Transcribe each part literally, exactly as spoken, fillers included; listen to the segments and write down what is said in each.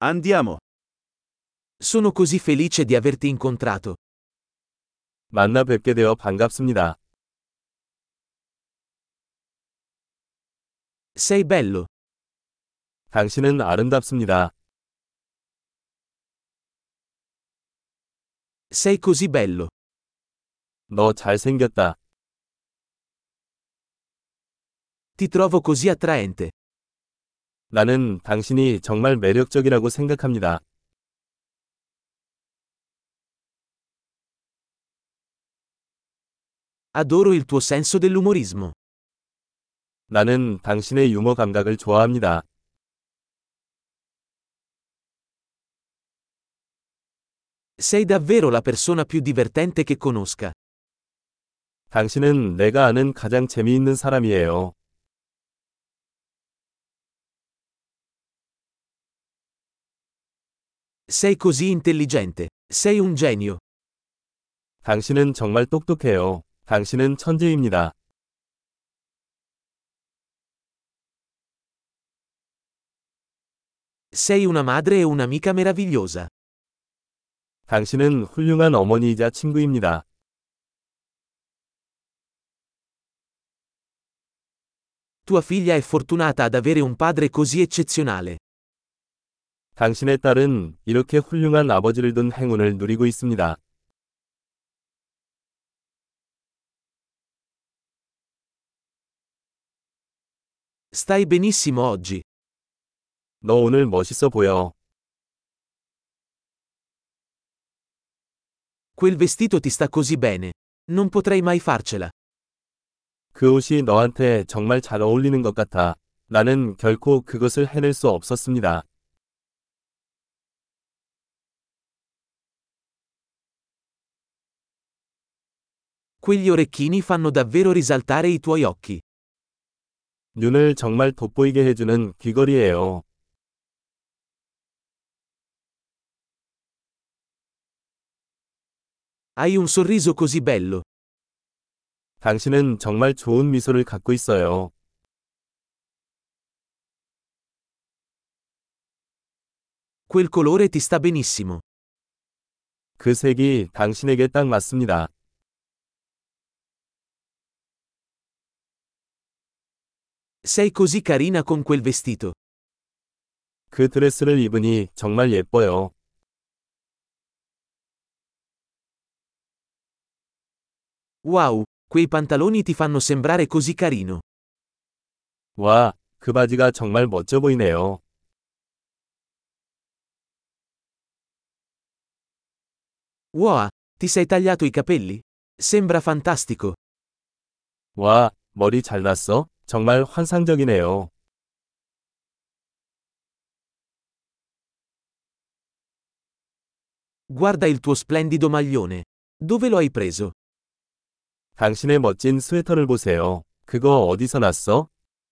Andiamo. Sono così felice di averti incontrato. 만나 뵙게 되어 반갑습니다. Sei bello. 당신은 아름답습니다. Sei così bello. 너 잘생겼다. Ti trovo così attraente. 나는 당신이 정말 매력적이라고 생각합니다. Adoro il tuo senso dell'umorismo. 나는 당신의 유머 감각을 좋아합니다. Sei davvero la persona più divertente che conosca. 당신은 내가 아는 가장 재미있는 사람이에요. Sei così intelligente. Sei un genio. 당신은 정말 똑똑해요. 당신은 천재입니다. Sei una madre e un'amica meravigliosa. 당신은 훌륭한 어머니이자 친구입니다. Tua figlia è fortunata ad avere un padre così eccezionale. 당신의 딸은 이렇게 훌륭한 아버지를 둔 행운을 누리고 있습니다. Stai benissimo oggi. 너 오늘 멋있어 보여. Quel vestito ti sta così bene. Non potrei mai farcela. 그 옷이 너한테 정말 잘 어울리는 것 같아. 나는 결코 그것을 해낼 수 없었습니다. Quegli orecchini fanno davvero risaltare i tuoi occhi. 눈을 정말 돋보이게 해주는 귀걸이에요. Hai un sorriso così bello. 당신은 정말 좋은 미소를 갖고 있어요. Quel colore ti sta benissimo. 그 색이 당신에게 딱 맞습니다. Sei così carina con quel vestito. 그 드레스를 입으니 정말 예뻐요. Wow, quei pantaloni ti fanno sembrare così carino. 와, 그 바지가 정말 멋져 보이네요. Wow, ti sei tagliato i capelli? Sembra fantastico. 와, 머리 잘났어? 정말 환상적이네요. Guarda il tuo splendido maglione. Dove lo hai preso? 당신의 멋진 스웨터를 보세요. 그거 어디서 났어?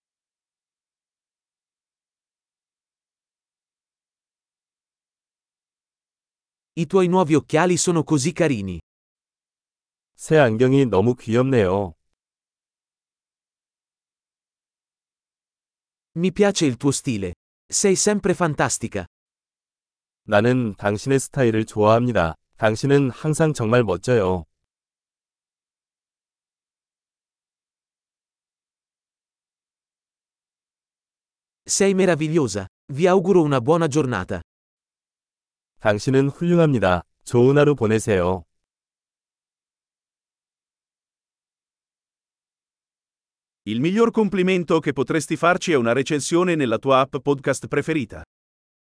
I tuoi nuovi occhiali sono così carini. 새 안경이 너무 귀엽네요. Mi piace il tuo stile. Sei sempre fantastica. 나는 당신의 스타일을 좋아합니다. 당신은 항상 정말 멋져요. Sei meravigliosa. Vi auguro una buona giornata. 당신은 훌륭합니다. 좋은 하루 보내세요. Il miglior complimento che potresti farci è una recensione nella tua app podcast preferita.